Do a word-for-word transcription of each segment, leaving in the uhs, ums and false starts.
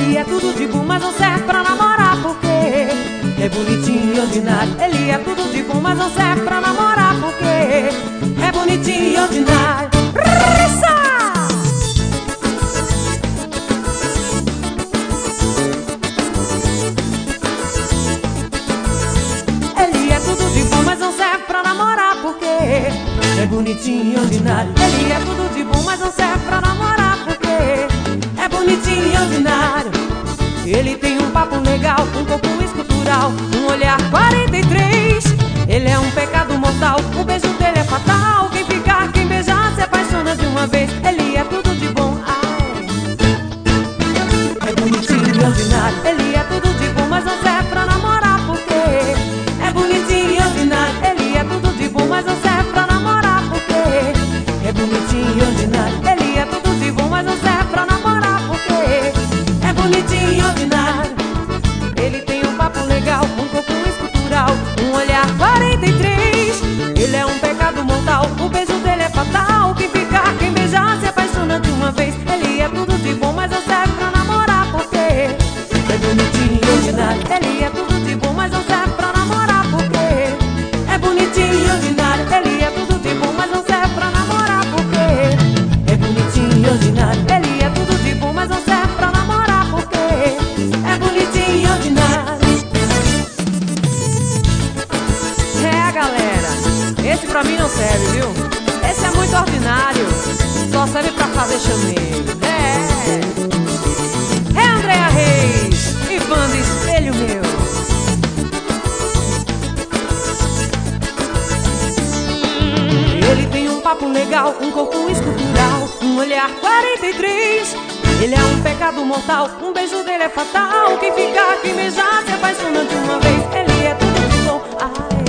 Ele é tudo de bom, mas não serve pra namorar porque é bonitinho e ordinário. Ele é tudo de bom, mas não serve pra namorar porque é bonitinho e ordinário. Rissa! Ele é tudo de bom, mas não serve pra namorar porque é bonitinho e ordinário. Ele é tudo de bom, mas não serve pra namorar porque é bonitinho e ordinário. Ele tem um papo legal, um corpo escultural, um olhar quarenta e três. Ele é um pecado mortal, o beijo dele é fatal. Quem ficar, quem beijar, se apaixona de uma vez. Ele é tudo de bom, ai, é bonitinho e ordinário. Ele é tudo de bom, mas não serve pra namorar porque é bonitinho e ordinário. Ele é tudo de bom, mas não serve pra namorar porque é bonitinho e ordinário. Ele é tudo de bom, mas não serve pra namorar porque é bonitinho e ordinário. Ele tem um papo legal, um corpo escultural, um olhar quarenta e três. Ele é um pecado mortal, o beijo dele é fatal. Quem ficar, quem beijar, se apaixona de uma vez. Ele é tudo de bom, mas não serve pra namorar porque é bonitinho e ordinário. Ele é tudo de bom, mas não serve pra namorar porque é bonitinho e ordinário. Ele é tudo de bom, mas não serve pra namorar porque é bonitinho e ordinário. Ele é tudo de bom, mas não serve pra namorar porque é bonitinho e ordinário. É, galera, esse pra mim não serve, viu? Esse é muito ordinário, só serve pra fazer chamego. É, é Andréa Reis e banda Espelho Meu. Ele tem um papo legal, um corpo escultural, um olhar quarenta e três. Ele é um pecado mortal, um beijo dele é fatal. Quem ficar, quem beijar, se apaixona de uma vez. Ele é tudo de bom, ai,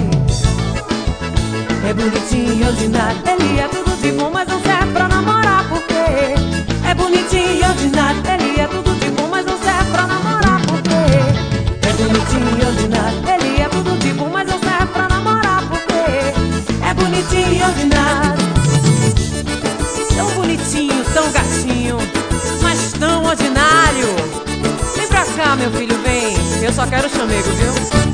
é bonitinho e ordinário. Ele é tudo de bom, mas não serve pra namorar porque é bonitinho e ordinário. Ele é tudo de bom, mas não serve pra namorar porque é bonitinho e ordinário. Ele é tudo de bom, mas não serve pra namorar porque é bonitinho e ordinário. Tão bonitinho, tão gatinho, mas tão ordinário. Vem pra cá, meu filho, vem. Eu só quero chamego, viu?